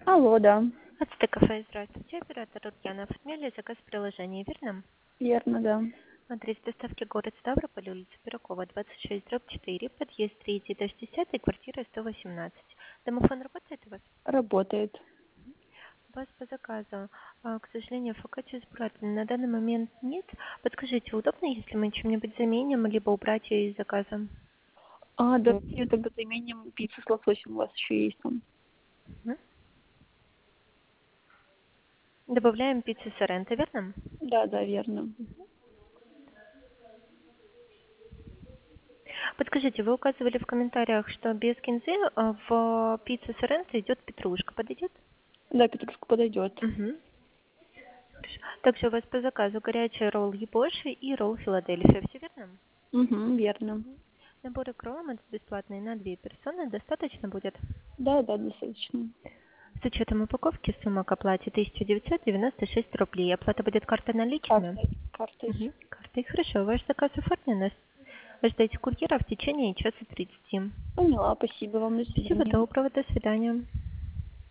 Алло, да, Ацтек кафе, здравствуйте. Оператор Ульянов. Отменили заказ в приложении, верно? верно, да. Адрес доставки город Ставрополь, улица Пирогова, 26/4, подъезд 3, этаж 10, квартира 118. Домофон работает у вас? Работает. У вас по заказу, к сожалению, фокаччо избирательный на данный момент нет. Подскажите, удобно, если мы чем-нибудь заменим, либо убрать ее из заказа? Давайте тогда заменим пиццу с лососем. У вас еще есть там? Мгм. Добавляем пиццу Соренто, верно? Да, да, верно. Подскажите, вы указывали в комментариях, что без кинзы в пиццу Соренто идет петрушка. Подойдет? Да, петрушка подойдет. Мгм. Хорошо. Также у вас по заказу горячий ролл Ебоши и ролл Филадельфия. Все верно? Угу, верно. Мгм. Наборы кроллом бесплатные на 2 персоны. Достаточно будет? Да, да, достаточно. С учетом упаковки сумма к оплате 1996 рублей. Оплата будет картой наличными? Картой. Картой. Угу. Картой. Хорошо. Ваш заказ оформлен. Ожидайте курьера в течение часа 30. Поняла, спасибо вам, до Всего свидания. доброго. До свидания.